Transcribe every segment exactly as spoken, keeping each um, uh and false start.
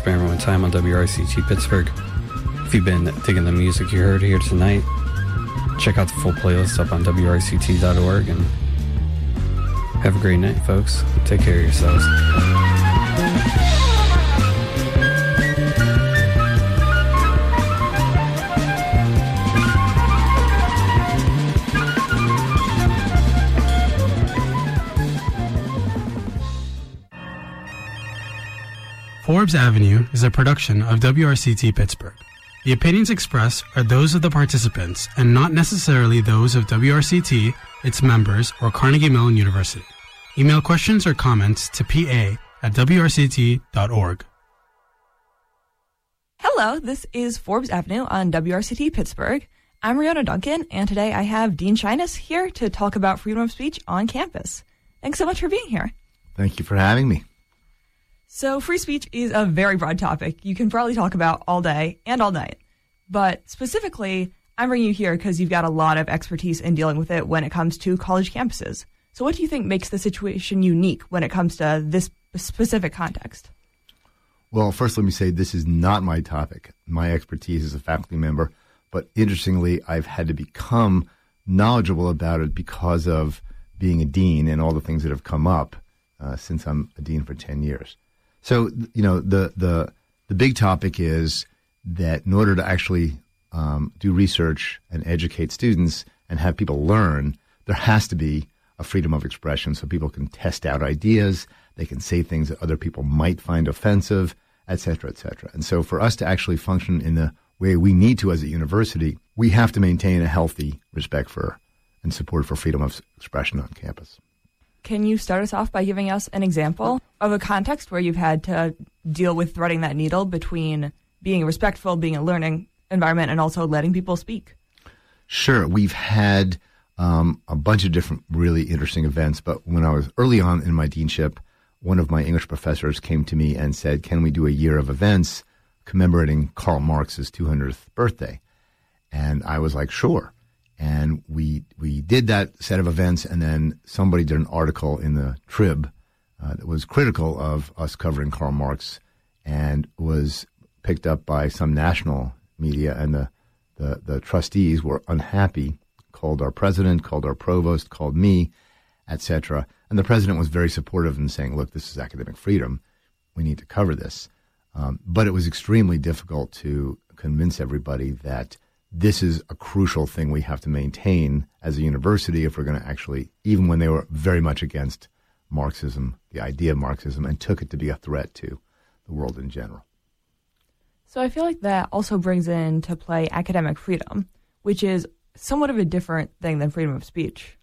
spending everyone's time on W R C T Pittsburgh. If you've been digging the music you heard here tonight, check out the full playlist up on W R C T dot org, and have a great night, folks. Take care of yourselves. Forbes Avenue is a production of W R C T Pittsburgh. The opinions expressed are those of the participants and not necessarily those of W R C T, its members, or Carnegie Mellon University. Email questions or comments to P A at W R C T dot org. Hello, this is Forbes Avenue on W R C T Pittsburgh. I'm Rihanna Duncan, and today I have Dean Shyness here to talk about freedom of speech on campus. Thanks so much for being here. Thank you for having me. So free speech is a very broad topic you can probably talk about all day and all night. But specifically, I'm bringing you here because you've got a lot of expertise in dealing with it when it comes to college campuses. So what do you think makes the situation unique when it comes to this specific context? Well, first let me say this is not my topic. My expertise as a faculty member, but interestingly, I've had to become knowledgeable about it because of being a dean and all the things that have come up uh, since I'm a dean for ten years. So, you know, the, the the big topic is that in order to actually um, do research and educate students and have people learn, there has to be a freedom of expression so people can test out ideas, they can say things that other people might find offensive, et cetera, et cetera. And so for us to actually function in the way we need to as a university, we have to maintain a healthy respect for and support for freedom of expression on campus. Can you start us off by giving us an example of a context where you've had to deal with threading that needle between being respectful, being a learning environment, and also letting people speak? Sure. We've had um, a bunch of different really interesting events, but when I was early on in my deanship, one of my English professors came to me and said, can we do a year of events commemorating Karl Marx's two hundredth birthday? And I was like, sure. And we we did that set of events, and then somebody did an article in the Trib uh, that was critical of us covering Karl Marx, and was picked up by some national media, and the, the, the trustees were unhappy, called our president, called our provost, called me, et cetera. And the president was very supportive in saying, look, this is academic freedom. We need to cover this. Um, but it was extremely difficult to convince everybody that this is a crucial thing we have to maintain as a university if we're going to actually, even when they were very much against Marxism, the idea of Marxism, and took it to be a threat to the world in general. So I feel like that also brings into play academic freedom, which is somewhat of a different thing than freedom of speech.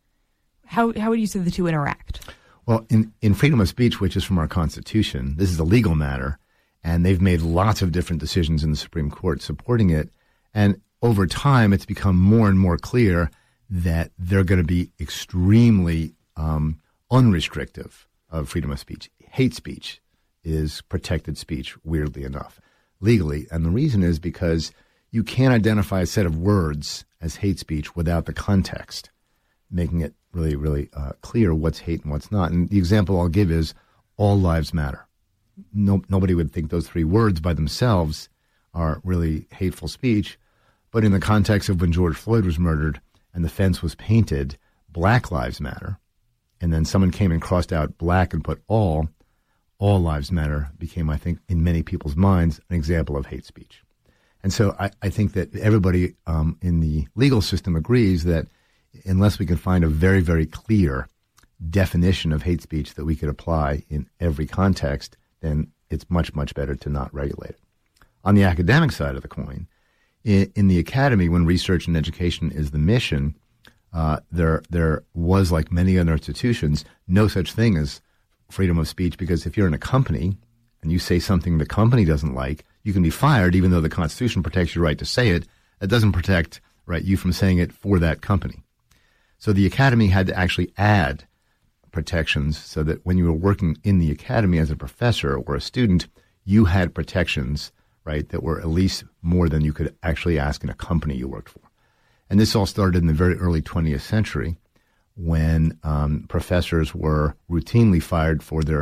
How how would you say the two interact? Well, in, in freedom of speech, which is from our Constitution, this is a legal matter, and they've made lots of different decisions in the Supreme Court supporting it. And over time, it's become more and more clear that they're going to be extremely um, unrestrictive of freedom of speech. Hate speech is protected speech, weirdly enough, legally. And the reason is because you can't identify a set of words as hate speech without the context, making it really, really uh, clear what's hate and what's not. And the example I'll give is all lives matter. No, nobody would think those three words by themselves are really hateful speech. But in the context of when George Floyd was murdered and the fence was painted, Black Lives Matter, and then someone came and crossed out black and put all, all lives matter became, I think, in many people's minds, an example of hate speech. And so I, I think that everybody um, in the legal system agrees that unless we can find a very, very clear definition of hate speech that we could apply in every context, then it's much, much better to not regulate it. On the academic side of the coin, in, in the academy, when research and education is the mission, uh, there there was, like many other institutions, no such thing as freedom of speech, because if you're in a company and you say something the company doesn't like, you can be fired, even though the Constitution protects your right to say it. It doesn't protect right you from saying it for that company. So the academy had to actually add protections so that when you were working in the academy as a professor or a student, you had protections, right, that were at least more than you could actually ask in a company you worked for. And this all started in the very early twentieth century when um, professors were routinely fired for their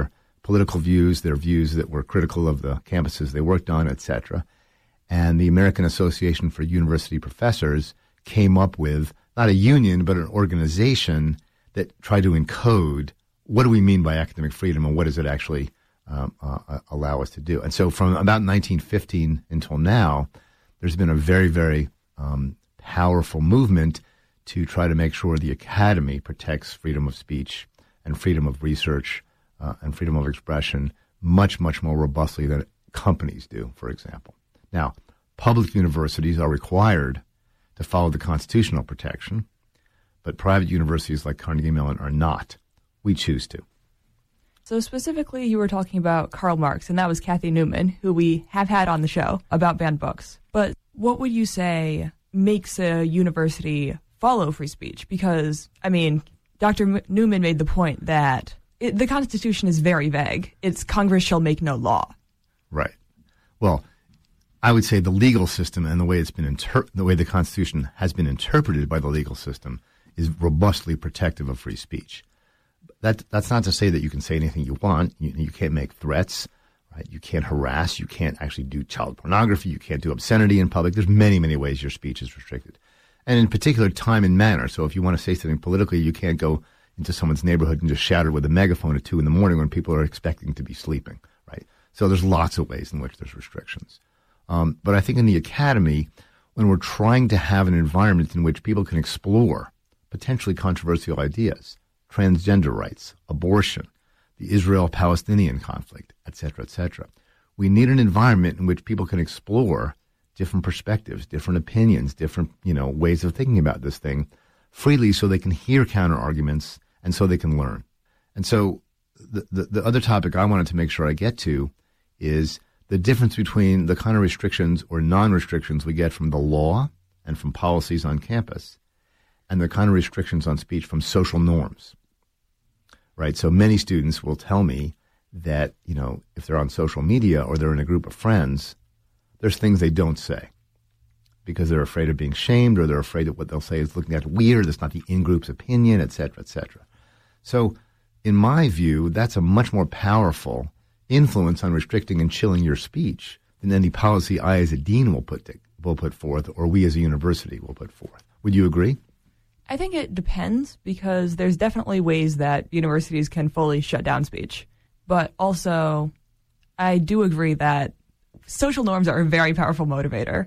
political views, their views that were critical of the campuses they worked on, et cetera. And the American Association for University Professors came up with not a union, but an organization that tried to encode what do we mean by academic freedom and what does it actually um, uh, allow us to do. And so from about nineteen fifteen until now, there's been a very, very um, powerful movement to try to make sure the academy protects freedom of speech and freedom of research uh, and freedom of expression much, much more robustly than companies do, for example. Now, public universities are required to follow the constitutional protection, but private universities like Carnegie Mellon are not. We choose to. So specifically, you were talking about Karl Marx, and that was Kathy Newman, who we have had on the show about banned books. But what would you say makes a university follow free speech? Because, I mean, Doctor M- Newman made the point that it, the Constitution is very vague. It's Congress shall make no law. Right. Well, I would say the legal system and the way it's been inter- the way the Constitution has been interpreted by the legal system is robustly protective of free speech. That that's not to say that you can say anything you want. You, you can't make threats, right? You can't harass. You can't actually do child pornography. You can't do obscenity in public. There's many, many ways your speech is restricted, and in particular, time and manner. So if you want to say something politically, you can't go into someone's neighborhood and just shout it with a megaphone at two in the morning when people are expecting to be sleeping, right? So there's lots of ways in which there's restrictions. Um, but I think in the academy, when we're trying to have an environment in which people can explore potentially controversial ideas, transgender rights, abortion, the Israel-Palestinian conflict, et cetera, et cetera, we need an environment in which people can explore different perspectives, different opinions, different, you know, ways of thinking about this thing freely so they can hear counter-arguments and so they can learn. And so the, the, the other topic I wanted to make sure I get to is the difference between the kind of restrictions or non-restrictions we get from the law and from policies on campus and the kind of restrictions on speech from social norms, right? So many students will tell me that, you know, if they're on social media or they're in a group of friends, there's things they don't say because they're afraid of being shamed or they're afraid that what they'll say is looking at weird, it's not the in-group's opinion, et cetera, et cetera. So in my view, that's a much more powerful influence on restricting and chilling your speech than any policy I as a dean will put to, will put forth or we as a university will put forth. Would you agree? I think it depends because there's definitely ways that universities can fully shut down speech. But also, I do agree that social norms are a very powerful motivator.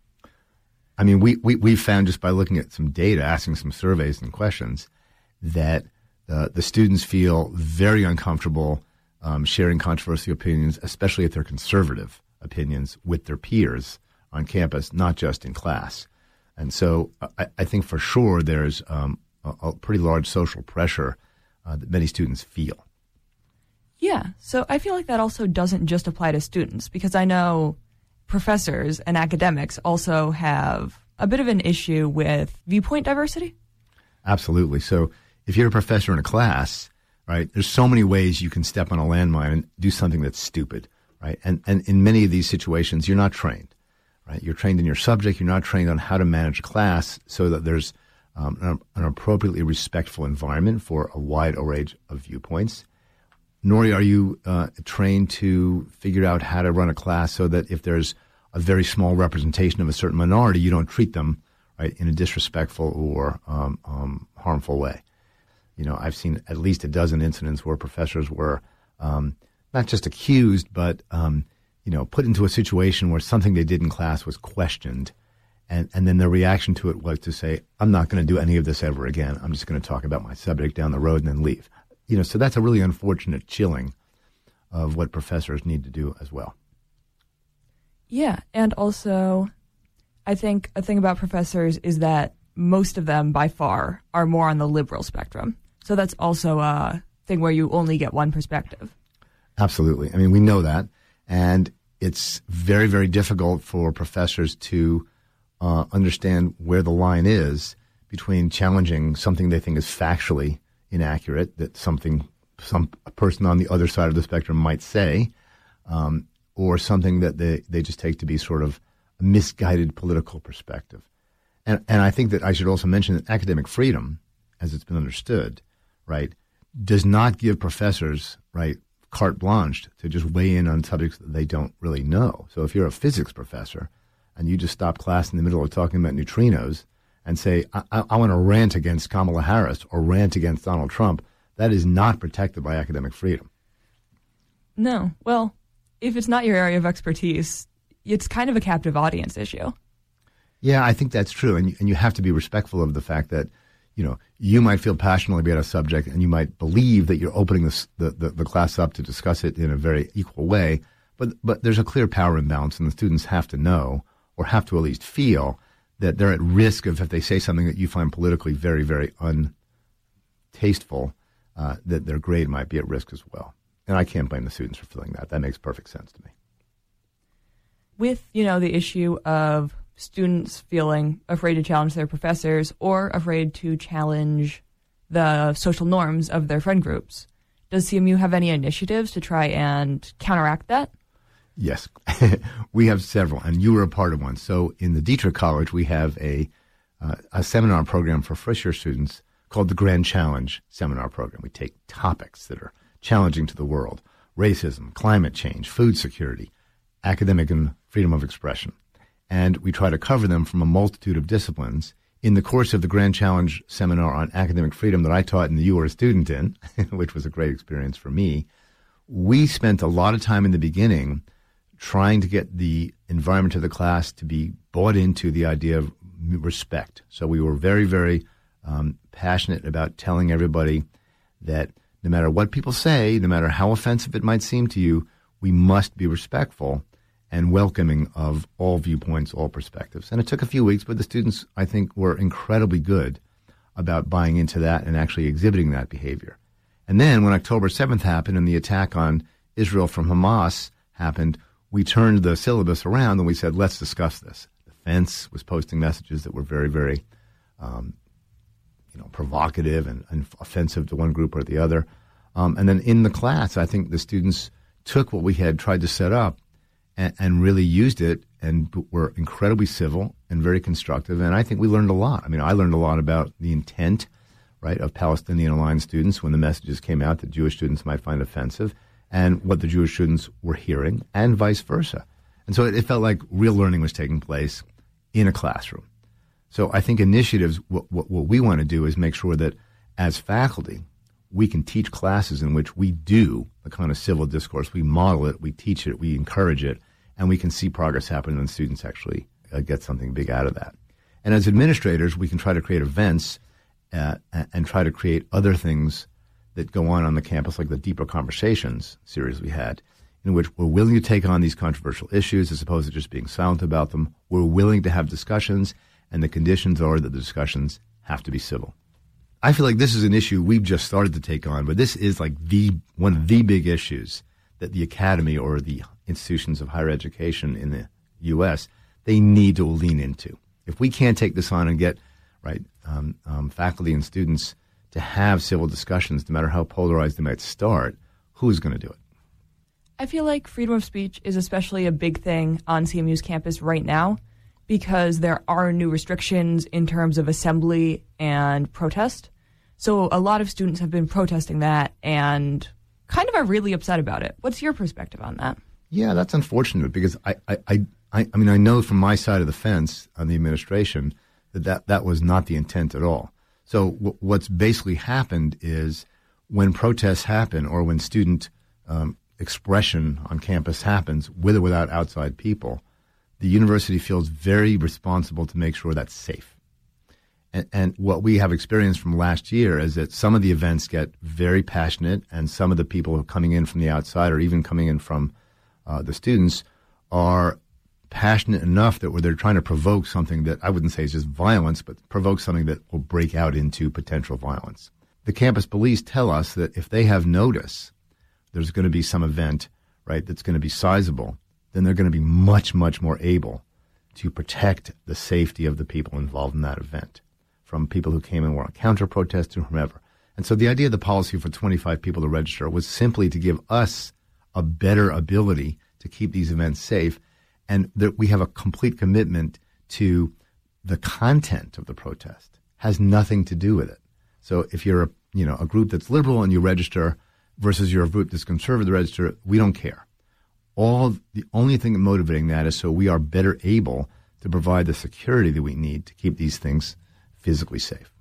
I mean, we, we, we found just by looking at some data, asking some surveys and questions, that uh, the students feel very uncomfortable um, sharing controversial opinions, especially if they're conservative opinions, with their peers on campus, not just in class. And so I, I think for sure there's um, a, a pretty large social pressure uh, that many students feel. Yeah, so I feel like that also doesn't just apply to students because I know professors and academics also have a bit of an issue with viewpoint diversity. Absolutely. So if you're a professor in a class, right, there's so many ways you can step on a landmine and do something that's stupid, right? And and in many of these situations, you're not trained, right? You're trained in your subject. You're not trained on how to manage a class so that there's um, an, an appropriately respectful environment for a wide array of viewpoints. Nor are you uh, trained to figure out how to run a class so that if there's a very small representation of a certain minority, you don't treat them right in a disrespectful or um, um, harmful way. You know, I've seen at least a dozen incidents where professors were um, not just accused, but um, you know, put into a situation where something they did in class was questioned, and and then their reaction to it was to say, "I'm not going to do any of this ever again. I'm just going to talk about my subject down the road and then leave." You know, so that's a really unfortunate chilling of what professors need to do as well. Yeah, and also, I think a thing about professors is that most of them, by far, are more on the liberal spectrum. So that's also a thing where you only get one perspective. Absolutely. I mean, we know that. And it's very, very difficult for professors to uh, understand where the line is between challenging something they think is factually inaccurate, that something some a person on the other side of the spectrum might say, um, or something that they, they just take to be sort of a misguided political perspective. And and I think that I should also mention that academic freedom, as it's been understood, right, does not give professors, right, carte blanche to just weigh in on subjects that they don't really know. So if you're a physics professor and you just stop class in the middle of talking about neutrinos and say, I, I, I want to rant against Kamala Harris or rant against Donald Trump, that is not protected by academic freedom. No. Well, if it's not your area of expertise, it's kind of a captive audience issue. Yeah, I think that's true. And, and you have to be respectful of the fact that, you know, you might feel passionately about a subject and you might believe that you're opening this, the, the, the class up to discuss it in a very equal way. But, but there's a clear power imbalance, and the students have to know, or have to at least feel, that they're at risk of, if they say something that you find politically very, very untasteful, uh, that their grade might be at risk as well. And I can't blame the students for feeling that. That makes perfect sense to me. With, you know, the issue of students feeling afraid to challenge their professors or afraid to challenge the social norms of their friend groups, does C M U have any initiatives to try and counteract that? Yes, we have several, and you were a part of one. So in the Dietrich College, we have a uh, a seminar program for first-year students called the Grand Challenge Seminar Program. We take topics that are challenging to the world: racism, climate change, food security, academic and freedom of expression. And we try to cover them from a multitude of disciplines. In the course of the Grand Challenge Seminar on Academic Freedom that I taught and that you were a student in, which was a great experience for me, we spent a lot of time in the beginning trying to get the environment of the class to be bought into the idea of respect. So we were very, very um, passionate about telling everybody that no matter what people say, no matter how offensive it might seem to you, we must be respectful and welcoming of all viewpoints, all perspectives. And it took a few weeks, but the students, I think, were incredibly good about buying into that and actually exhibiting that behavior. And then when October seventh happened and the attack on Israel from Hamas happened, we turned the syllabus around and we said, let's discuss this. The Fence was posting messages that were very, very um, you know, provocative and, and offensive to one group or the other. Um, and then in the class, I think the students took what we had tried to set up and, and really used it and were incredibly civil and very constructive. And I think we learned a lot. I mean, I learned a lot about the intent, right, of Palestinian Alliance students when the messages came out that Jewish students might find offensive, and what the Jewish students were hearing, and vice versa. And so it, it felt like real learning was taking place in a classroom. So I think initiatives, what, what, what we want to do is make sure that as faculty, we can teach classes in which we do the kind of civil discourse. We model it, we teach it, we encourage it, and we can see progress happen when students actually uh, get something big out of that. And as administrators, we can try to create events uh, and try to create other things that go on on the campus, like the Deeper Conversations series we had, in which we're willing to take on these controversial issues as opposed to just being silent about them. We're willing to have discussions, and the conditions are that the discussions have to be civil. I feel like this is an issue we've just started to take on, but this is like the one of the big issues that the academy or the institutions of higher education in the U S, they need to lean into. If we can't take this on and get right um, um, faculty and students to have civil discussions, no matter how polarized they might start, who's going to do it? I feel like freedom of speech is especially a big thing on C M U's campus right now because there are new restrictions in terms of assembly and protest. So a lot of students have been protesting that and kind of are really upset about it. What's your perspective on that? Yeah, that's unfortunate because I, I, I, I, I mean, I know from my side of the fence on the administration that that, that was not the intent at all. So w- what's basically happened is when protests happen or when student um, expression on campus happens, with or without outside people, the university feels very responsible to make sure that's safe. And, and what we have experienced from last year is that some of the events get very passionate, and some of the people who are coming in from the outside or even coming in from uh, the students are passionate enough that where they're trying to provoke something that I wouldn't say is just violence, but provoke something that will break out into potential violence. The campus police tell us that if they have notice there's going to be some event, right, that's going to be sizable, then they're going to be much, much more able to protect the safety of the people involved in that event, from people who came and were on counter-protest to whomever. And so the idea of the policy for twenty-five people to register was simply to give us a better ability to keep these events safe, and that we have a complete commitment to the content of the protest. Has nothing to do with it. So if you're a, you know, a group that's liberal and you register, versus you're a group that's conservative register, we don't care. All the only thing motivating that is so we are better able to provide the security that we need to keep these things physically safe.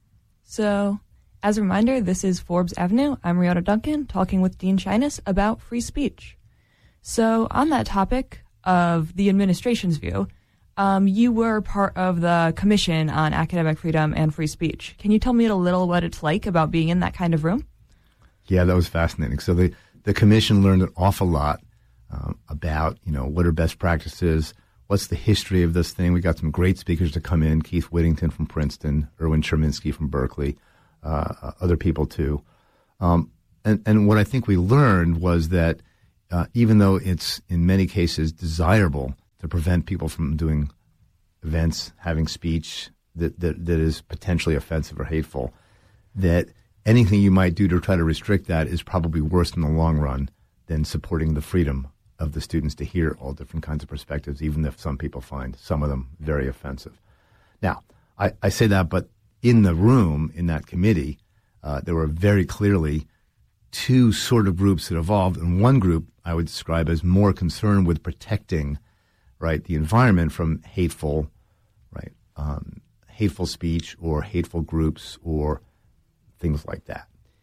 So, as a reminder, this is Forbes Avenue. I'm Riota Duncan, talking with Dean Shinas about free speech. So, on that topic of the administration's view, um, you were part of the Commission on Academic Freedom and Free Speech. Can you tell me a little what it's like about being in that kind of room? Yeah, that was fascinating. So the, the commission learned an awful lot um, about, you know, what are best practices, what's the history of this thing. We got some great speakers to come in, Keith Whittington from Princeton, Erwin Cherminsky from Berkeley, uh, other people too. Um, and, and what I think we learned was that uh, even though it's in many cases desirable to prevent people from doing events, having speech that, that, that is potentially offensive or hateful, that anything you might do to try to restrict that is probably worse in the long run than supporting the freedom of the students to hear all different kinds of perspectives, even if some people find some of them very offensive. Now, I, I say that, but in the room, in that committee, uh, there were very clearly two sort of groups that evolved, and one group I would describe as more concerned with protecting, right, the environment from hateful, right, um, hateful speech or hateful groups or things like that.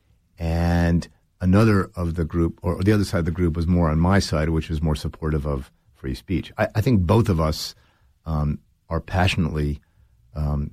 And another of the group, or the other side of the group, was more on my side, which is more supportive of free speech. I, I think both of us um, are passionately um,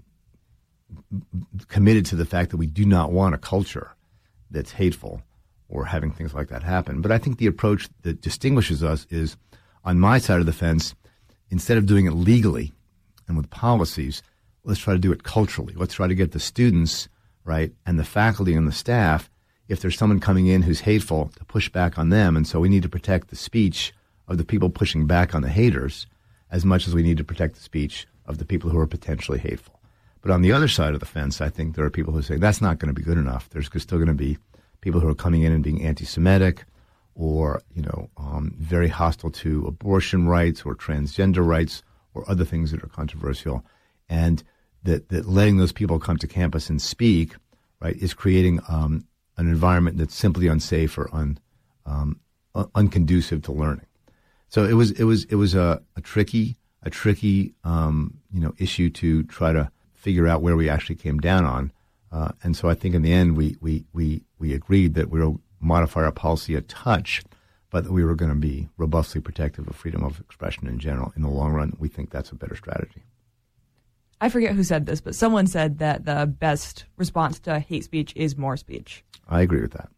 committed to the fact that we do not want a culture that's hateful or having things like that happen. But I think the approach that distinguishes us is, on my side of the fence, instead of doing it legally and with policies, let's try to do it culturally. Let's try to get the students, right, and the faculty and the staff, if there's someone coming in who's hateful, to push back on them. And so we need to protect the speech of the people pushing back on the haters as much as we need to protect the speech of the people who are potentially hateful. But on the other side of the fence, I think there are people who say that's not going to be good enough. There's still going to be people who are coming in and being anti-Semitic or, you know, um, very hostile to abortion rights or transgender rights or other things that are controversial. And that, that letting those people come to campus and speak, right, is creating um, an environment that's simply unsafe or un, um, un- unconducive to learning. So it was it was it was a, a tricky a tricky um, you know issue to try to figure out where we actually came down on, uh, and so I think in the end we we we we agreed that we will modify our policy a touch, but that we were going to be robustly protective of freedom of expression in general. In the long run, we think that's a better strategy. I forget who said this, but someone said that the best response to hate speech is more speech. I agree with that.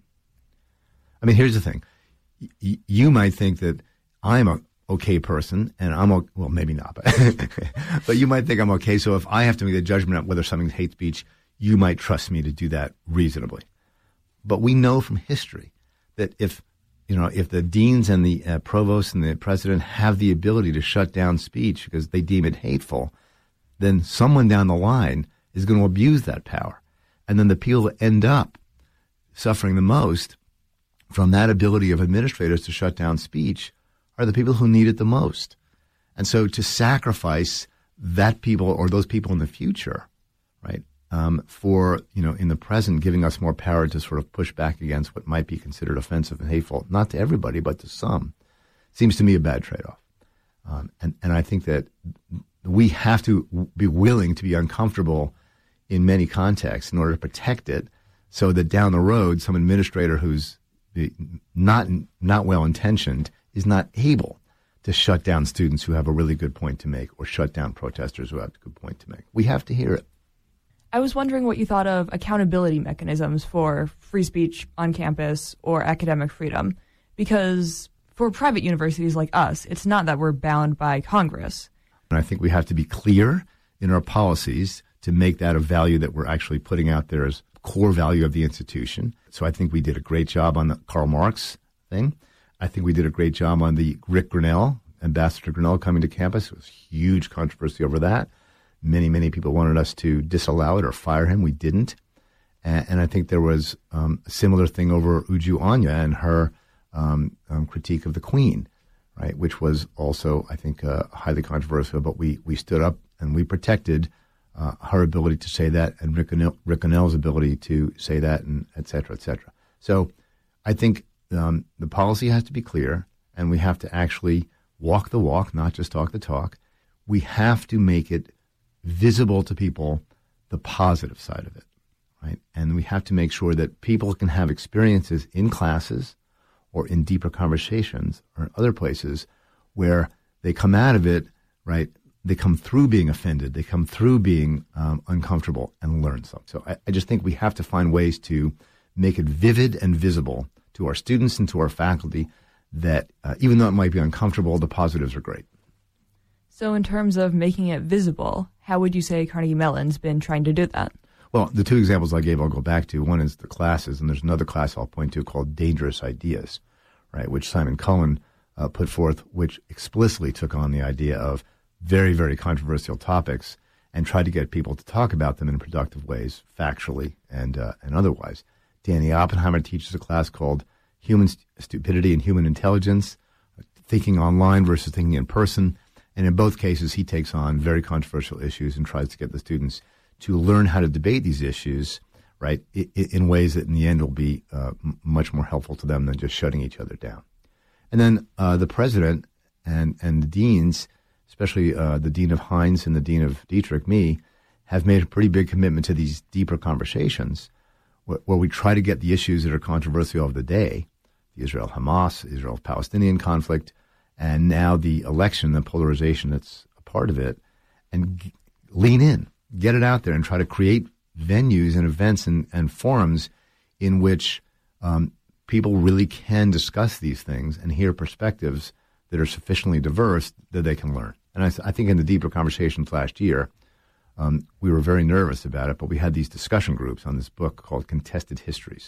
I mean, here's the thing. Y- you might think that I'm a okay person, and I'm okay, well, maybe not, but, but you might think I'm okay. So if I have to make a judgment on whether something's hate speech, you might trust me to do that reasonably. But we know from history that if, you know, if the deans and the uh, provosts and the president have the ability to shut down speech because they deem it hateful, then someone down the line is going to abuse that power. And then the people that end up suffering the most from that ability of administrators to shut down speech are the people who need it the most. And so to sacrifice that people or those people in the future, right, um, for, you know, in the present, giving us more power to sort of push back against what might be considered offensive and hateful, not to everybody, but to some, seems to me a bad trade-off. Um, and, and I think that we have to be willing to be uncomfortable in many contexts in order to protect it, so that down the road, some administrator who's not not well-intentioned is not able to shut down students who have a really good point to make or shut down protesters who have a good point to make. We have to hear it. I was wondering what you thought of accountability mechanisms for free speech on campus or academic freedom, because for private universities like us, it's not that we're bound by Congress. And I think we have to be clear in our policies to make that a value that we're actually putting out there as core value of the institution. So I think we did a great job on the Karl Marx thing. I think we did a great job on the Rick Grinnell, Ambassador Grinnell coming to campus. It was huge controversy over that. Many, many people wanted us to disallow it or fire him. We didn't. And, and I think there was um, a similar thing over Uju Anya and her um, um, critique of the Queen, right, which was also, I think, uh, highly controversial. But we, we stood up and we protected uh, her ability to say that and Rick, Grinnell, Rick Grinnell's ability to say that, and et cetera, et cetera. So I think um, the policy has to be clear, and we have to actually walk the walk, not just talk the talk. We have to make it visible to people the positive side of it, right? And we have to make sure that people can have experiences in classes or in deeper conversations or in other places where they come out of it, right? They come through being offended. They come through being um, uncomfortable and learn something. So I, I just think we have to find ways to make it vivid and visible to our students and to our faculty that uh, even though it might be uncomfortable, the positives are great. So in terms of making it visible, how would you say Carnegie Mellon's been trying to do that? Well, the two examples I gave I'll go back to. One is the classes, and there's another class I'll point to called Dangerous Ideas, right, which Simon Cohen uh, put forth, which explicitly took on the idea of very, very controversial topics and tried to get people to talk about them in productive ways, factually and uh, and otherwise. Danny Oppenheimer teaches a class called Human St- Stupidity and Human Intelligence, thinking online versus thinking in person. And in both cases, he takes on very controversial issues and tries to get the students to learn how to debate these issues, right, in, in ways that in the end will be uh, m- much more helpful to them than just shutting each other down. And then uh, the president and, and the deans, especially uh, the dean of Heinz and the dean of Dietrich, me, have made a pretty big commitment to these deeper conversations where, where we try to get the issues that are controversial of the day, the Israel-Hamas, Israel-Palestinian conflict, and now the election, the polarization that's a part of it, and g- lean in, get it out there, and try to create venues and events and, and forums in which um, people really can discuss these things and hear perspectives that are sufficiently diverse that they can learn. And I, th- I think in the deeper conversations last year, um, we were very nervous about it, but we had these discussion groups on this book called Contested Histories.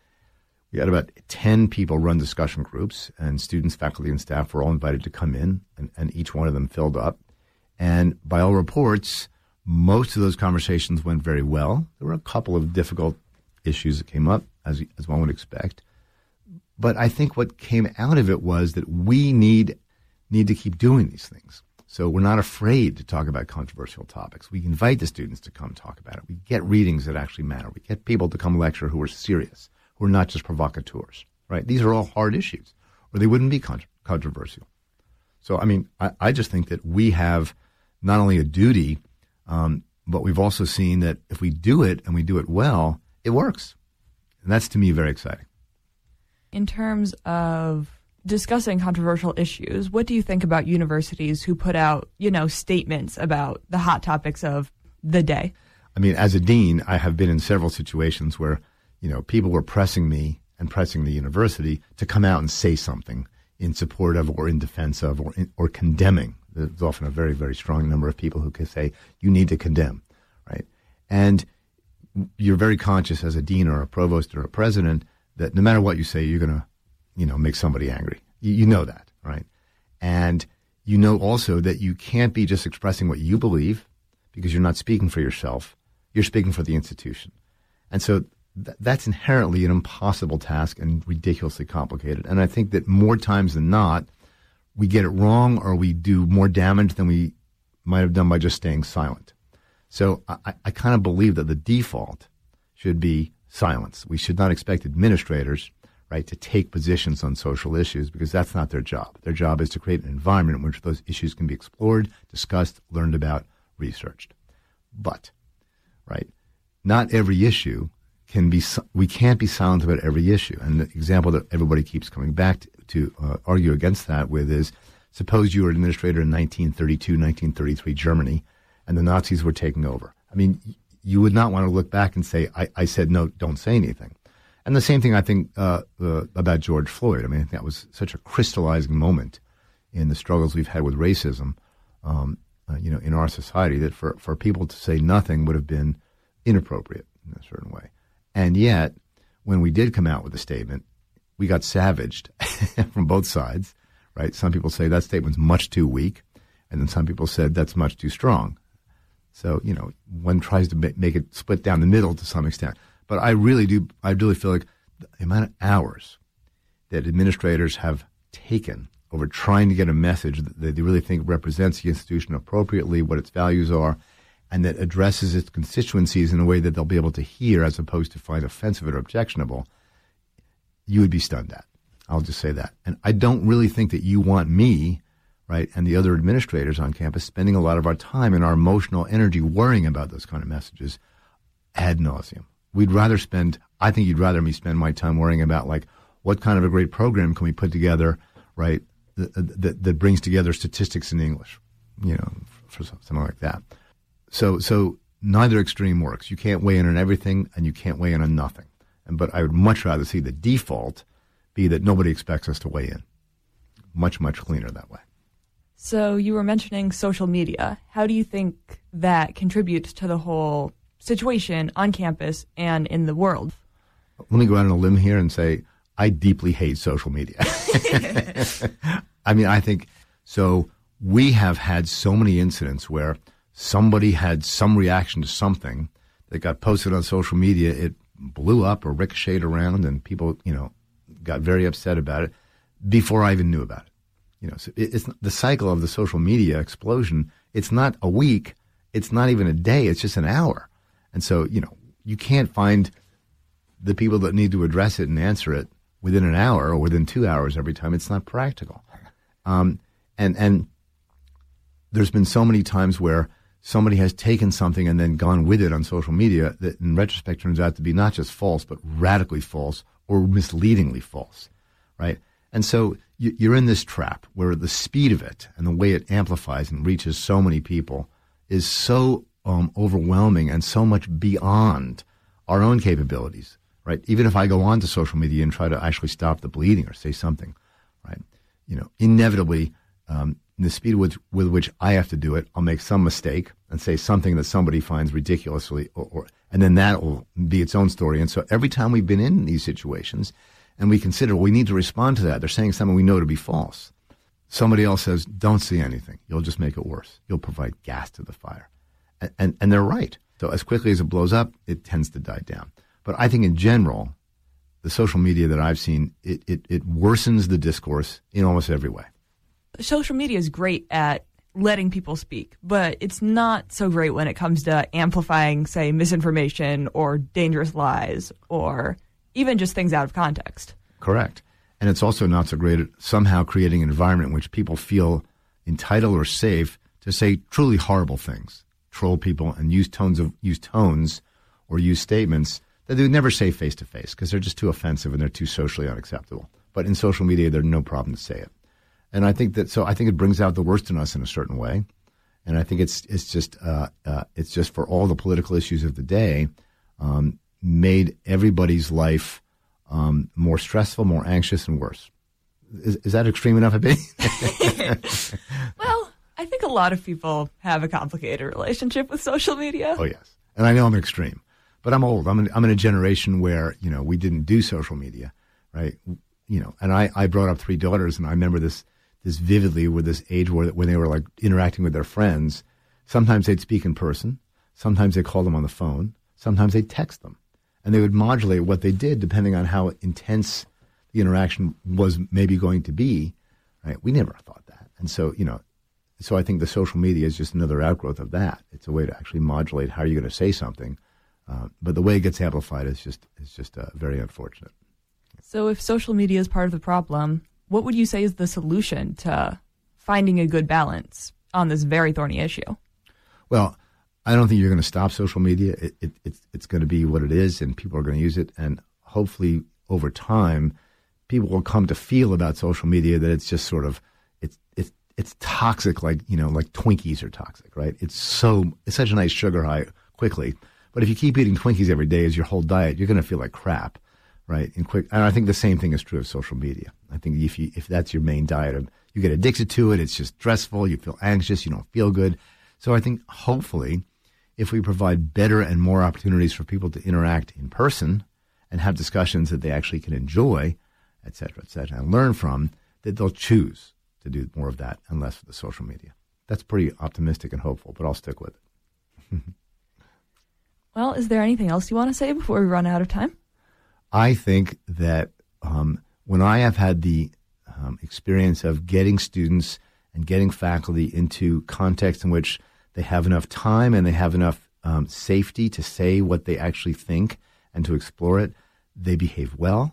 We had about ten people run discussion groups, and students, faculty, and staff were all invited to come in, and, and each one of them filled up. And by all reports, most of those conversations went very well. There were a couple of difficult issues that came up, as as one would expect. But I think what came out of it was that we need need to keep doing these things. So we're not afraid to talk about controversial topics. We invite the students to come talk about it. We get readings that actually matter. We get people to come lecture who are serious, who are not just provocateurs, right? These are all hard issues, or they wouldn't be contra- controversial. So, I mean, I, I just think that we have not only a duty, um, but we've also seen that if we do it and we do it well, it works. And that's, to me, very exciting. In terms of discussing controversial issues, what do you think about universities who put out, you know, statements about the hot topics of the day? I mean, as a dean, I have been in several situations where, you know, people were pressing me and pressing the university to come out and say something in support of or in defense of or in, or condemning. There's often a very, very strong number of people who can say, you need to condemn, right? And you're very conscious as a dean or a provost or a president that no matter what you say, you're going to, you know, make somebody angry. You, you know that, right? And you know also that you can't be just expressing what you believe because you're not speaking for yourself. You're speaking for the institution. And so th- that's inherently an impossible task and ridiculously complicated. And I think that more times than not, we get it wrong or we do more damage than we might have done by just staying silent. So I, I kind of believe that the default should be silence. We should not expect administrators, right, to take positions on social issues because that's not their job. Their job is to create an environment in which those issues can be explored, discussed, learned about, researched. But, right, not every issue can be, we can't be silent about every issue. And the example that everybody keeps coming back to, to uh, argue against that with is, suppose you were an administrator in nineteen thirty-two, nineteen thirty-three Germany, and the Nazis were taking over. I mean, you would not want to look back and say, I, I said, no, don't say anything. And the same thing, I think, uh, uh, about George Floyd. I mean, I think that was such a crystallizing moment in the struggles we've had with racism, um, uh, you know, in our society, that for, for people to say nothing would have been inappropriate in a certain way. And yet, when we did come out with a statement, we got savaged from both sides, right? Some people say that statement's much too weak, and then some people said that's much too strong. So, you know, one tries to make it split down the middle to some extent. But I really do, I really feel like the amount of hours that administrators have taken over trying to get a message that they really think represents the institution appropriately, what its values are, and that addresses its constituencies in a way that they'll be able to hear as opposed to find offensive or objectionable, you would be stunned at. I'll just say that. And I don't really think that you want me, right, and the other administrators on campus spending a lot of our time and our emotional energy worrying about those kind of messages ad nauseum. We'd rather spend, I think you'd rather me spend my time worrying about, like, what kind of a great program can we put together, right, that, that, that brings together statistics in English, you know, for something like that. So, so neither extreme works. You can't weigh in on everything, and you can't weigh in on nothing. And, but I would much rather see the default be that nobody expects us to weigh in. Much, much cleaner that way. So you were mentioning social media. How do you think that contributes to the whole situation on campus and in the world? Let me go out on a limb here and say I deeply hate social media. I mean, I think, so we have had so many incidents where somebody had some reaction to something that got posted on social media. It blew up or ricocheted around, and people, you know, got very upset about it before I even knew about it. You know, so it, it's the cycle of the social media explosion. It's not a week. It's not even a day. It's just an hour. And so, you know, you can't find the people that need to address it and answer it within an hour or within two hours every time. It's not practical. Um, and, and there's been so many times where somebody has taken something and then gone with it on social media that in retrospect turns out to be not just false, but radically false or misleadingly false, right? And so you, you're in this trap where the speed of it and the way it amplifies and reaches so many people is so um, overwhelming and so much beyond our own capabilities, right? Even if I go on to social media and try to actually stop the bleeding or say something, right? You know, inevitably, um, the speed with, with which I have to do it, I'll make some mistake and say something that somebody finds ridiculously, or, or and then that will be its own story. And so every time we've been in these situations and we consider, well, we need to respond to that, they're saying something we know to be false. Somebody else says, don't say anything. You'll just make it worse. You'll provide gas to the fire. And, and, and they're right. So as quickly as it blows up, it tends to die down. But I think in general, the social media that I've seen, it, it, it worsens the discourse in almost every way. Social media is great at letting people speak, but it's not so great when it comes to amplifying, say, misinformation or dangerous lies or even just things out of context. Correct. And it's also not so great at somehow creating an environment in which people feel entitled or safe to say truly horrible things, troll people, and use tones of use tones or use statements that they would never say face to face because they're just too offensive and they're too socially unacceptable. But in social media, there's no problem to say it. And I think that, so I think it brings out the worst in us in a certain way. And I think it's it's just uh, uh, it's just for all the political issues of the day, um, made everybody's life um, more stressful, more anxious, and worse. Is, is that extreme enough, Abby? Well, I think a lot of people have a complicated relationship with social media. Oh yes, and I know I'm extreme, but I'm old. I'm in, I'm in a generation where, you know, we didn't do social media, right? You know, and I, I brought up three daughters, and I remember this. this vividly with this age where when they were like interacting with their friends. Sometimes they'd speak in person. Sometimes they'd call them on the phone. Sometimes they'd text them. And they would modulate what they did depending on how intense the interaction was maybe going to be. Right? We never thought that. And so, you know, so I think the social media is just another outgrowth of that. It's a way to actually modulate how you're going to say something. Uh, but the way it gets amplified is just, is just uh, very unfortunate. So if social media is part of the problem, what would you say is the solution to finding a good balance on this very thorny issue? Well, I don't think you're going to stop social media. It, it, it's, it's going to be what it is, and people are going to use it. And hopefully over time, people will come to feel about social media that it's just sort of, it's, it's, it's toxic, like, you know, like Twinkies are toxic, right? It's so, it's such a nice sugar high quickly. But if you keep eating Twinkies every day as your whole diet, you're going to feel like crap. Right, and quick, and I think the same thing is true of social media. I think if you if that's your main diet, you get addicted to it. It's just stressful. You feel anxious. You don't feel good. So I think hopefully, if we provide better and more opportunities for people to interact in person and have discussions that they actually can enjoy, et cetera, et cetera, and learn from, that they'll choose to do more of that and less of the social media. That's pretty optimistic and hopeful, but I'll stick with it. Well, is there anything else you want to say before we run out of time? I think that um, when I have had the um, experience of getting students and getting faculty into contexts in which they have enough time and they have enough um, safety to say what they actually think and to explore it, they behave well,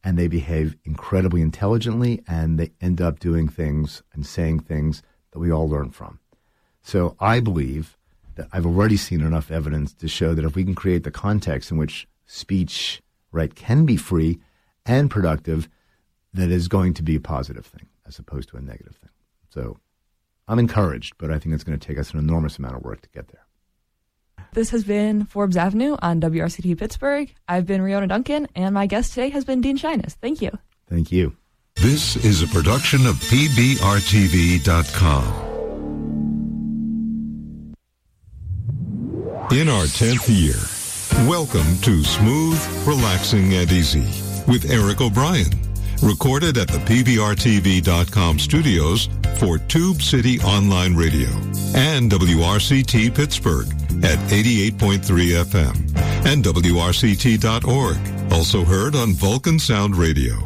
and they behave incredibly intelligently, and they end up doing things and saying things that we all learn from. So I believe that I've already seen enough evidence to show that if we can create the context in which speech, right, can be free and productive, that is going to be a positive thing as opposed to a negative thing. So I'm encouraged, but I think it's going to take us an enormous amount of work to get there. This has been Forbes Avenue on W R C T Pittsburgh. I've been Riona Duncan, and my guest today has been Dean Shyness. Thank you. Thank you. This is a production of P B R T V dot com. In our tenth year, welcome to Smooth, Relaxing, and Easy with Eric O'Brien. Recorded at the P B R T V dot com studios for Tube City Online Radio and W R C T Pittsburgh at eighty-eight point three F M and W R C T dot org. Also heard on Vulcan Sound Radio.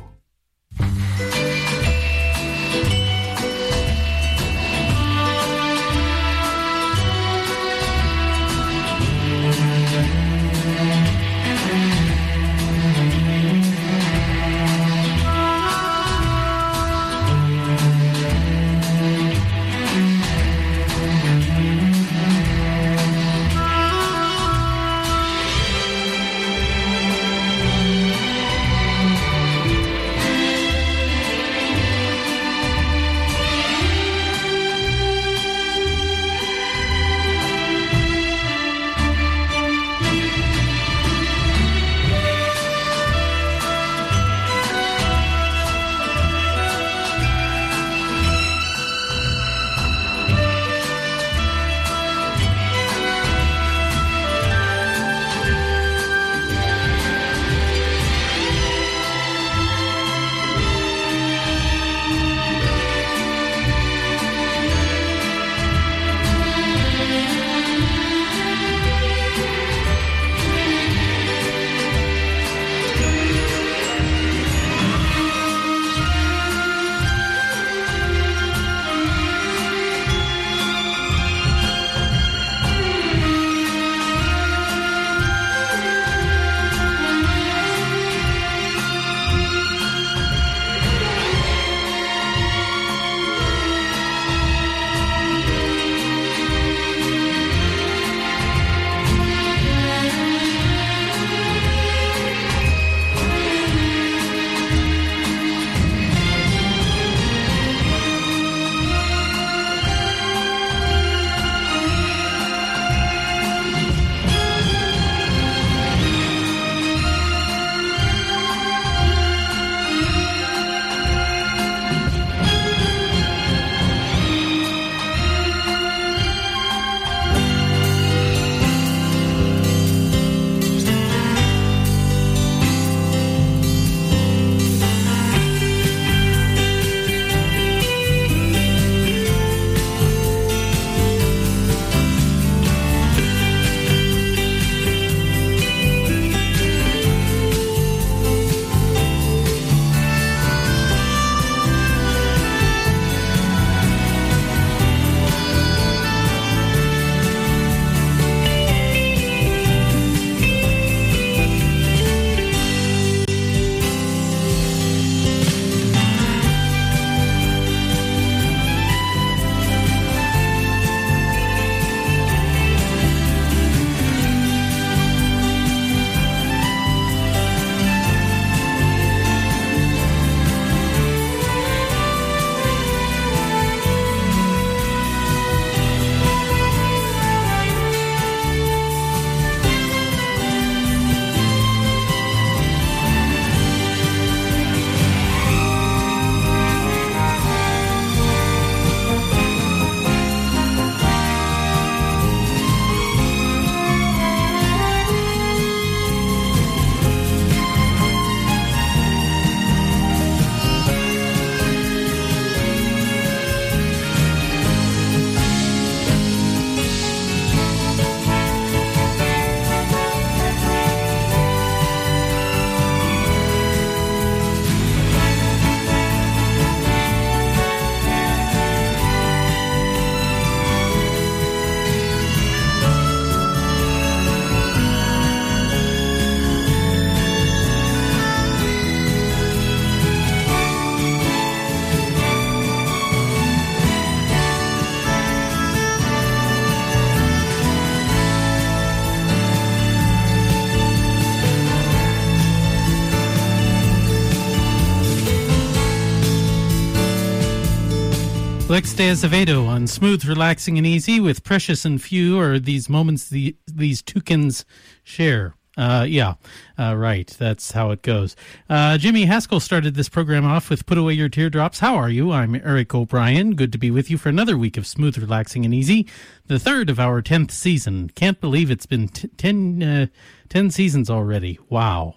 Lex de Azevedo on Smooth, Relaxing, and Easy with Precious and Few are these moments the, these toucans share. Uh, yeah, uh, right. That's how it goes. Uh, Jimmy Haskell started this program off with Put Away Your Teardrops. How are you? I'm Eric O'Brien. Good to be with you for another week of Smooth, Relaxing, and Easy, the third of our tenth season. Can't believe it's been t- ten, uh, ten seasons already. Wow.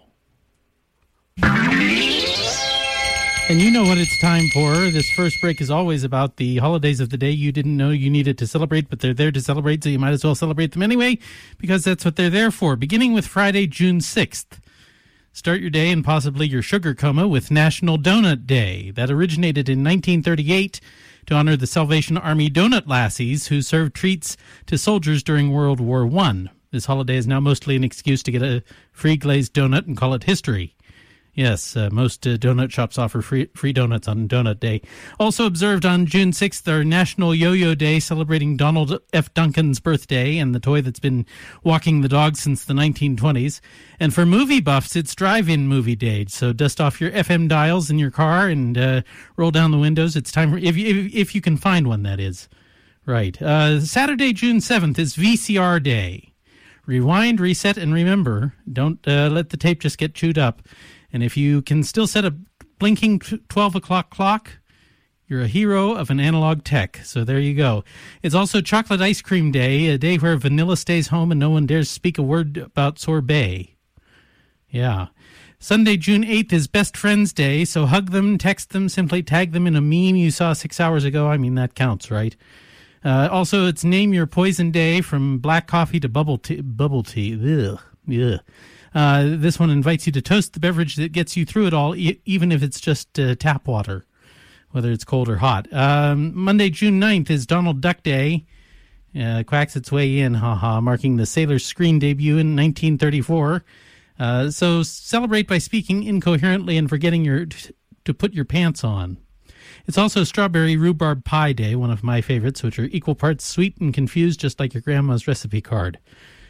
And you know what it's time for. This first break is always about the holidays of the day you didn't know you needed to celebrate, but they're there to celebrate, so you might as well celebrate them anyway, because that's what they're there for. Beginning with Friday, June sixth. Start your day and possibly your sugar coma with National Donut Day. That originated in nineteen thirty-eight to honor the Salvation Army donut lassies who served treats to soldiers during World War One. This holiday is now mostly an excuse to get a free glazed donut and call it history. Yes, uh, most uh, donut shops offer free free donuts on Donut Day. Also observed on June sixth are National Yo-Yo Day, celebrating Donald F. Duncan's birthday and the toy that's been walking the dog since the nineteen twenties. And for movie buffs, it's Drive-In Movie Day. So dust off your F M dials in your car and uh, roll down the windows. It's time for, if you, if, if you can find one, that is. Right. Uh, Saturday, June seventh is V C R Day. Rewind, reset, and remember. Don't uh, let the tape just get chewed up. And if you can still set a blinking twelve o'clock clock, you're a hero of an analog tech. So there you go. It's also Chocolate Ice Cream Day, a day where vanilla stays home and no one dares speak a word about sorbet. Yeah. Sunday, June eighth is Best Friends Day, so hug them, text them, simply tag them in a meme you saw six hours ago. I mean, that counts, right? Uh, also, it's Name Your Poison Day, from black coffee to bubble tea. Bubble tea. Ugh. Ugh. Uh, this one invites you to toast the beverage that gets you through it all, e- even if it's just uh, tap water, whether it's cold or hot. Um, Monday, June ninth is Donald Duck Day. Uh, quacks its way in, haha, marking the Sailor's screen debut in nineteen thirty-four. Uh, so celebrate by speaking incoherently and forgetting your t- to put your pants on. It's also Strawberry Rhubarb Pie Day, one of my favorites, which are equal parts sweet and confused, just like your grandma's recipe card.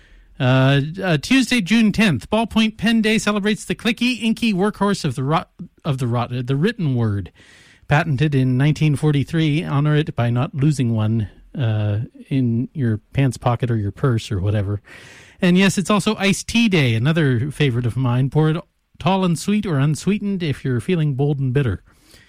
Uh, uh, Tuesday, June tenth, Ballpoint Pen Day celebrates the clicky, inky workhorse of the rot, of the rot, uh, the written word. Patented in nineteen forty-three, honor it by not losing one uh, in your pants pocket or your purse or whatever. And yes, it's also Iced Tea Day, another favorite of mine. Pour it tall and sweet or unsweetened if you're feeling bold and bitter.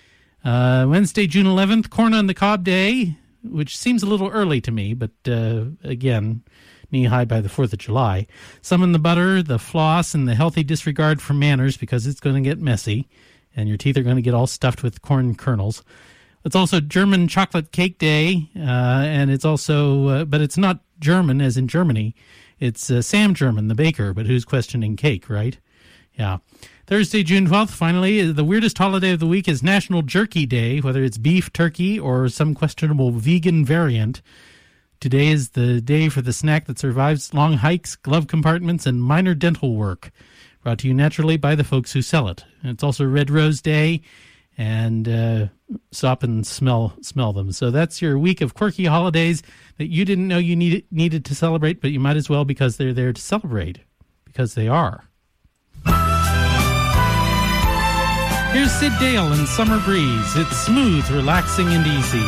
Uh, Wednesday, June eleventh, Corn on the Cob Day, which seems a little early to me, but uh, again, knee-high by the fourth of July. Summon the butter, the floss, and the healthy disregard for manners, because it's going to get messy, and your teeth are going to get all stuffed with corn kernels. It's also German Chocolate Cake Day, uh, and it's also, uh, but it's not German as in Germany. It's uh, Sam German, the baker, but who's questioning cake, right? Yeah. Thursday, June twelfth, finally, the weirdest holiday of the week is National Jerky Day, whether it's beef, turkey, or some questionable vegan variant. Today is the day for the snack that survives long hikes, glove compartments, and minor dental work. Brought to you naturally by the folks who sell it. And it's also Red Rose Day, and uh, stop and smell smell them. So that's your week of quirky holidays that you didn't know you needed, needed to celebrate, but you might as well, because they're there to celebrate, because they are. Here's Sid Dale and Summer Breeze. It's smooth, relaxing, and easy.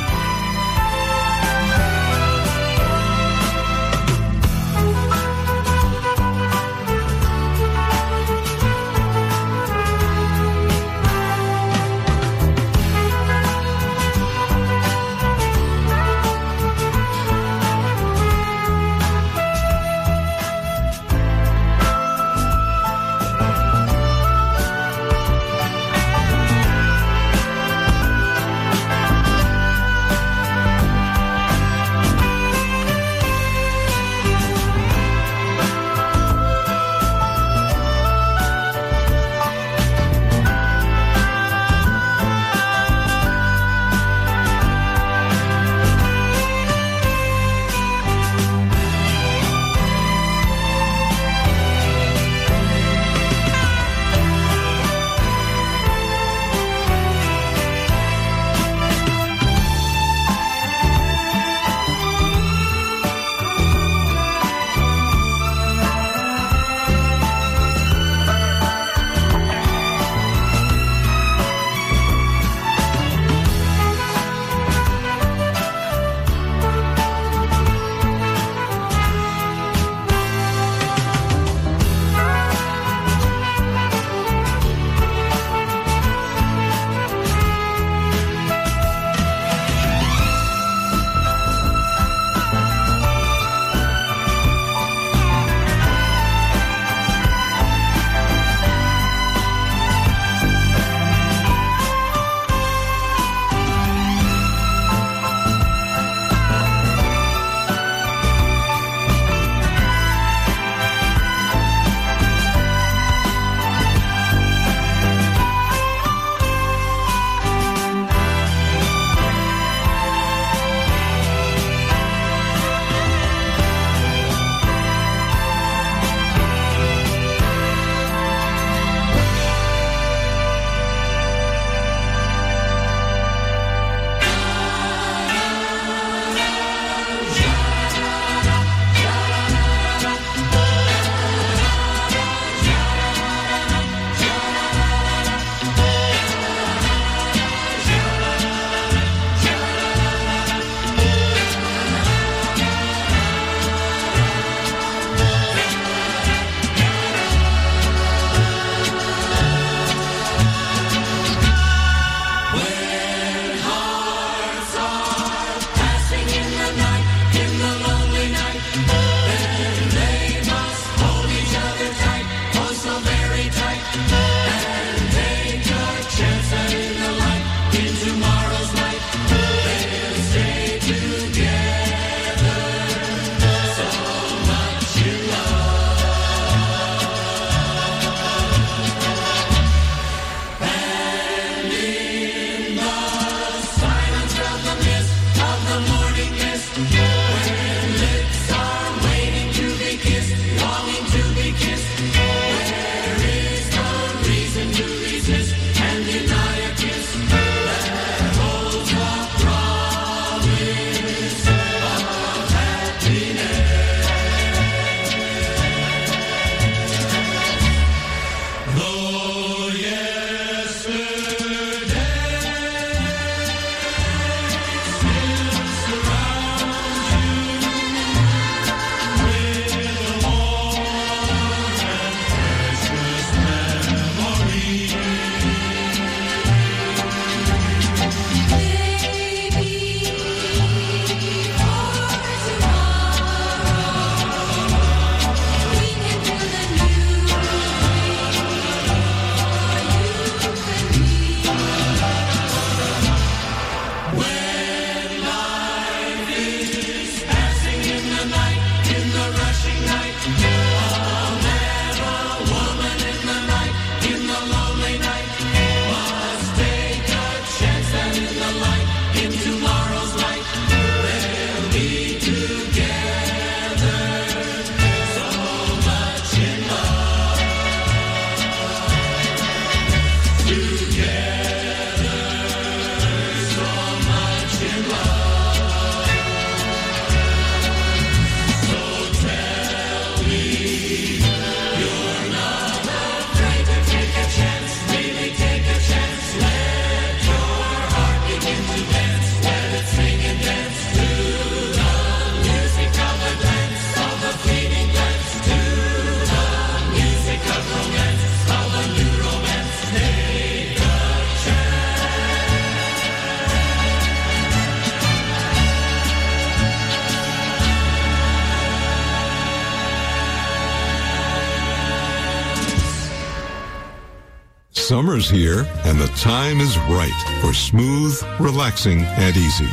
Summer's here, and the time is right for smooth, relaxing, and easy.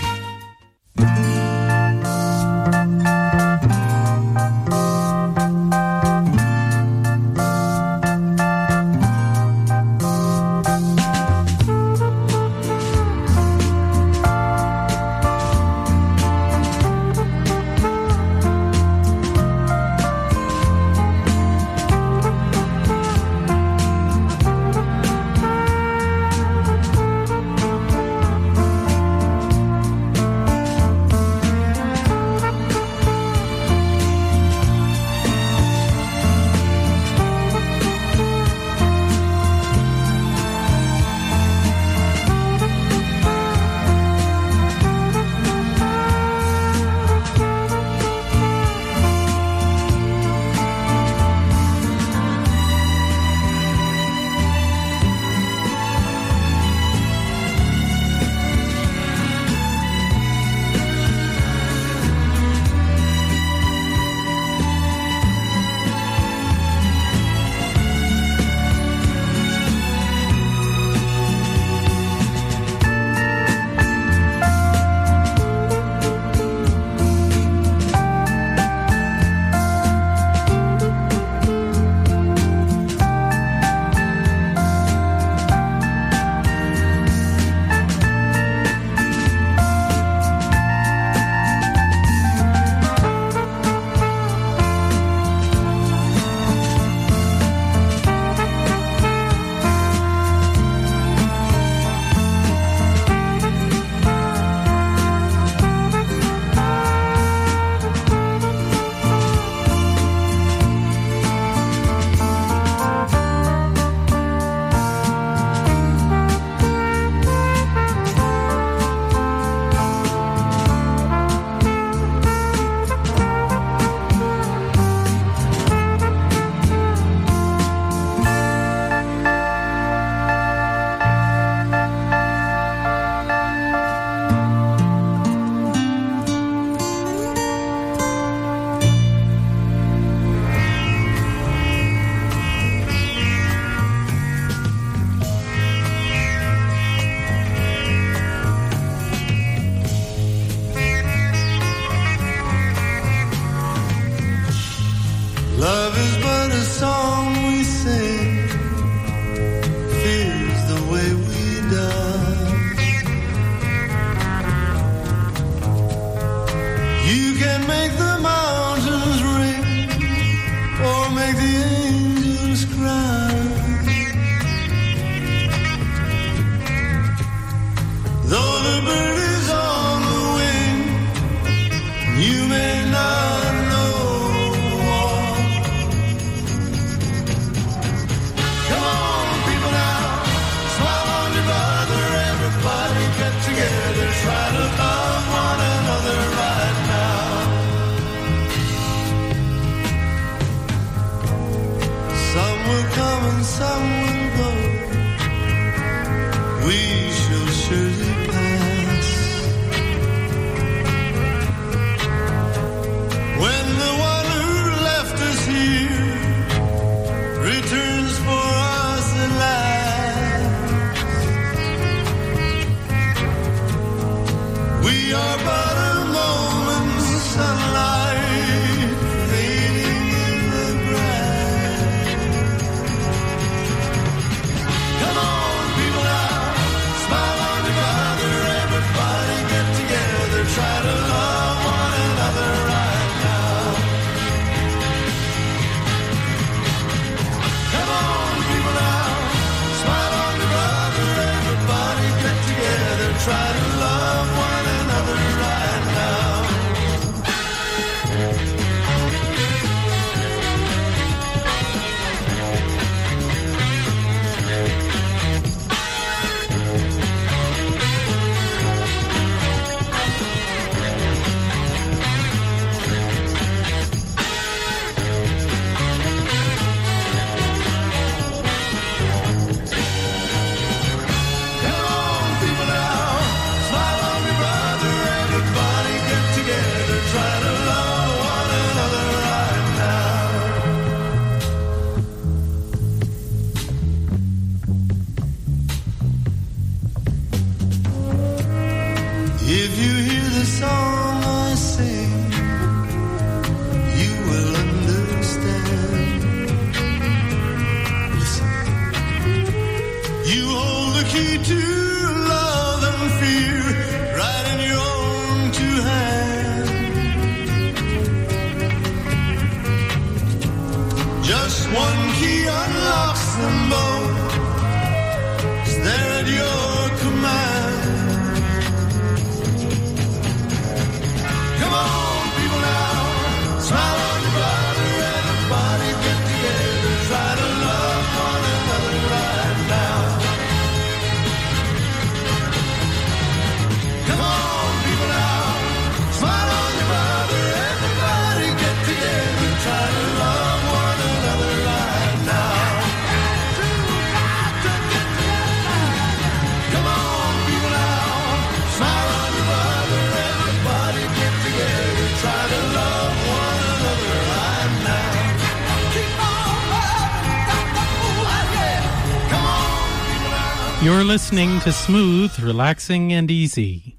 Love is but a song we sing, fear's the way we die. You can make the mountains ring, or make the angels cry. Though the bird is on the wing, you may not know. Together, try to love one another right now. Some will come and some will go. We shall surely pass. When the one who left us here returns for us at last, we are but a moment's sunlight fading in the grass. Come on, people now, smile on your brother, everybody get together, try to love one another right now. Come on, people now, smile on your brother, everybody get together, try to love one another right now. one key unlocks them both. It's there at your command. Come on, people now, smile on your brother, everybody get together, try to love one another right now. Come on, people now, smile on your brother, everybody get together, try to love one another right now. Come on, people now, smile on your brother, everybody get together, try to love one another right now. Keep on loving, got the fool, yeah. Come on, people now. You're listening to Smooth, Relaxing, and Easy.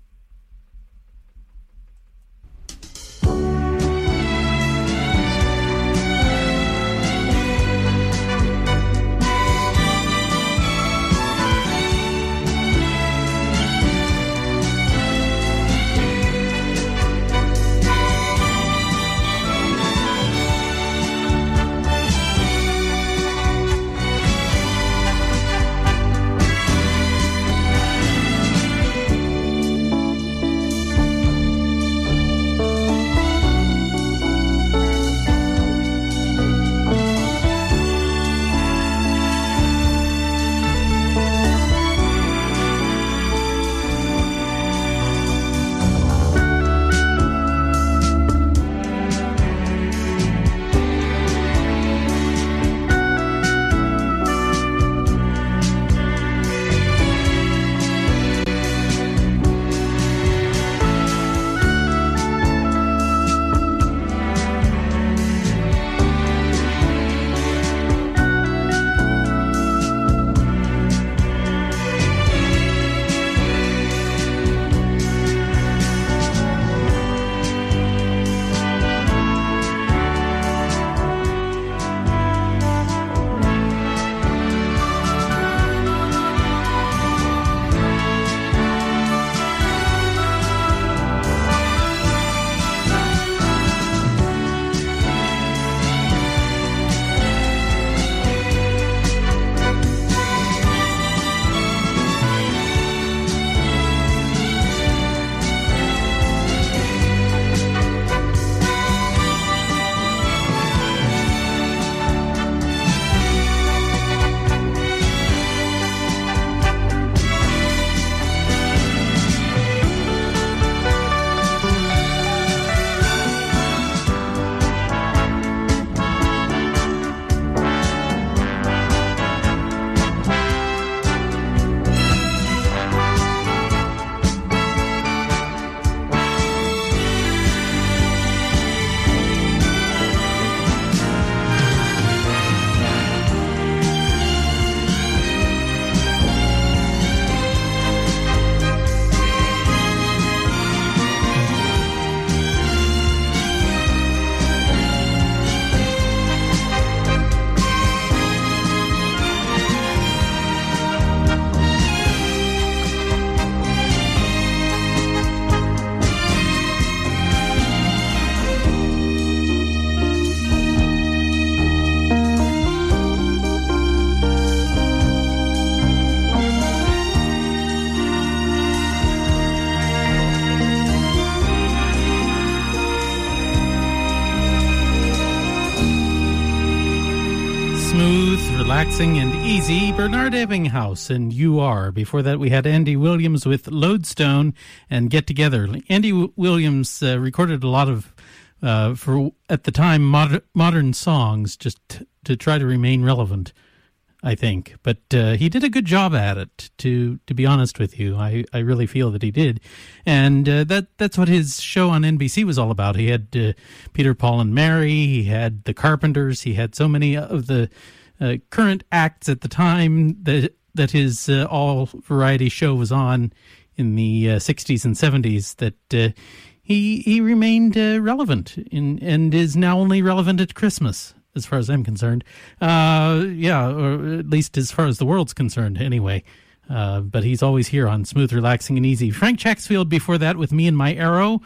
Relaxing and Easy, Bernard Ebbinghaus and You Are. Before that, we had Andy Williams with Lodestone and Get Together. Andy w- Williams uh, recorded a lot of, uh, for at the time, mod- modern songs just t- to try to remain relevant, I think. But uh, he did a good job at it, to to be honest with you. I, I really feel that he did. And uh, that that's what his show on N B C was all about. He had uh, Peter, Paul, and Mary. He had the Carpenters. He had so many of the uh, current acts at the time that, that his uh, all-variety show was on in the uh, sixties and seventies that uh, he he remained uh, relevant in, and is now only relevant at Christmas, as far as I'm concerned. Uh, yeah, or at least as far as the world's concerned, anyway. Uh, but he's always here on Smooth, Relaxing, and Easy. Frank Chacksfield before that with Me and My Arrow.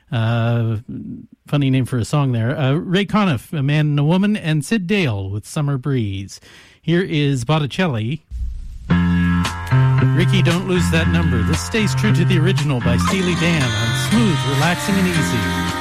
Uh, funny name for a song there. Uh, Ray Conniff, A Man and a Woman, and Sid Dale with Summer Breeze. Here is Botticelli. Ricky, Don't Lose That Number. This stays true to the original by Steely Dan on Smooth, Relaxing, and Easy.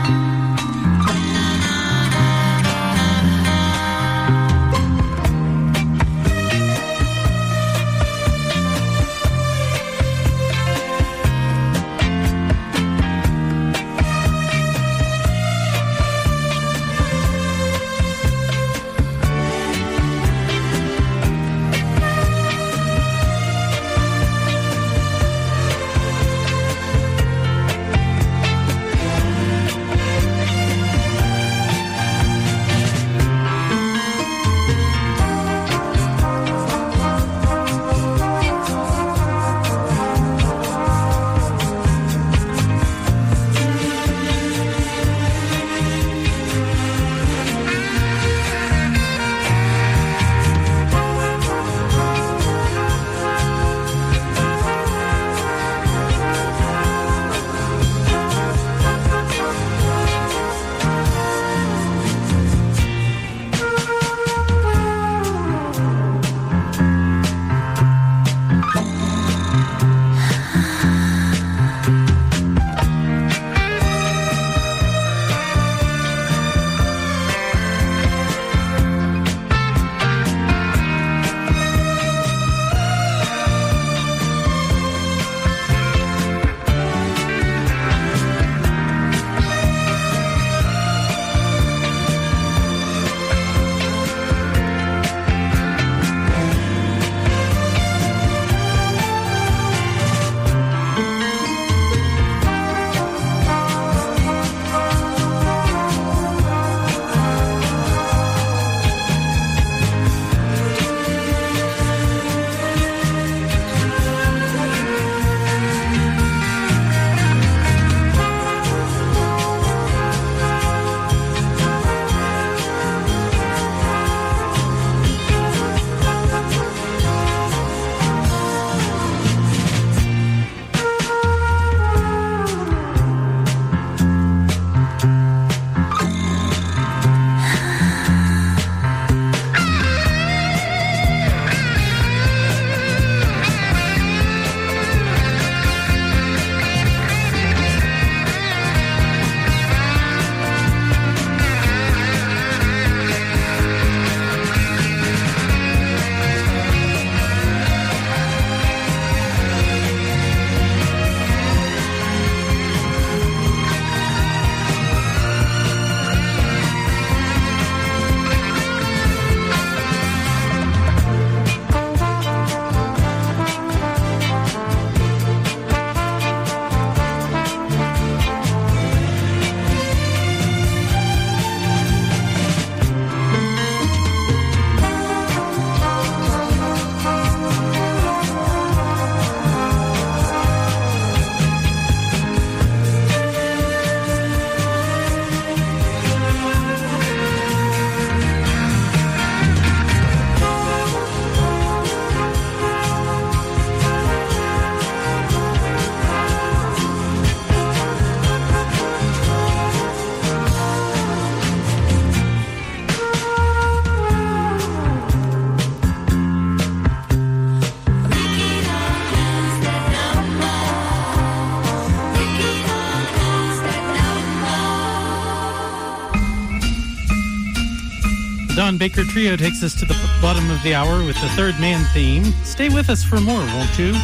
Don Baker Trio takes us to the bottom of the hour with the Third Man theme. Stay with us for more, won't you?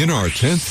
In our tenth